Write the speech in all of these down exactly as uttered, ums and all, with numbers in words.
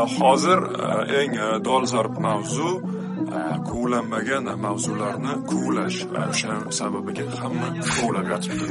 hozir eng dolzarb mavzu kuvlanmagan mavzularni kuvlash. O'sha sababiga hamma kuvlab yotibdi.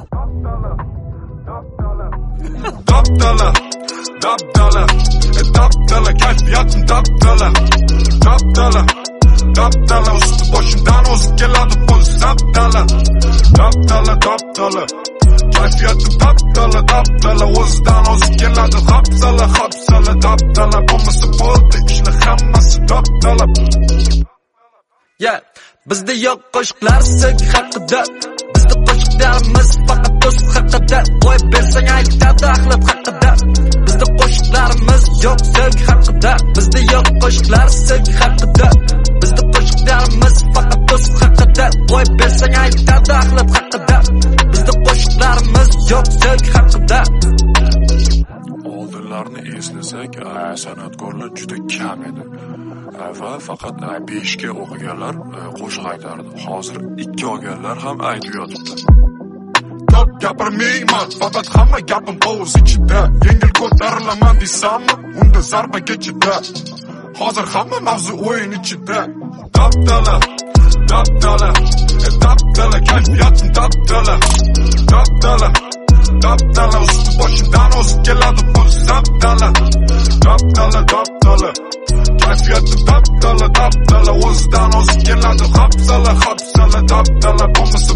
Dabdala, dabdala, dabdala, kayfiyatim dabdala, dabdala, dabdala, usti boshimdan o'zib keladi pulс dabdala, dabdala, dabdala, kayfiyatim dabdala, dabdala, o'zidan o'zib keladi hapsala, hapsala, dabdala, bo'lmasa bo'ldi ishni hammasi dabdala. Yeah, bizda yo'q qo'shiqlar sevgi haqida, bizda qo'shiqlarimiz faqat do'st haqida, qo'yib bersang aytadi axlat haqida. Bizda qo'shiqlarimiz yo'q sevgi haqida, bizda yo'q qo'shiqlar sevgi haqida, bizda qo'shiqlarimiz faqat do'st haqida, qo'yib bersang aytadi axlat haqida. Bizda qo'shiqlarimiz yo'q sevgi haqida. Oldinlarni eslasak, san'atkorlar juda kam edi. Va faqat besh ga o'qiganlar qo'shiq aytardi. Hozir ikki olganlar ham aytib yotibdi. Top gapirmayman, faqat hamma gapim o'z ichida. Yengil ko'tarilaman desammi, unda zarba kechida. Hozir hamma mavzu o'yin ichida. Dabdala, dabdala, dabdala, kayfiyatim dabdala, dabdala, dabdala, usti boshimdan o'zib keladi puls dabdala, dabdala, dabdala, kayfiyatim dabdala, dabdala, o'zidan o'zib keladi hapsala, hapsala, dabdala, bo'lmasa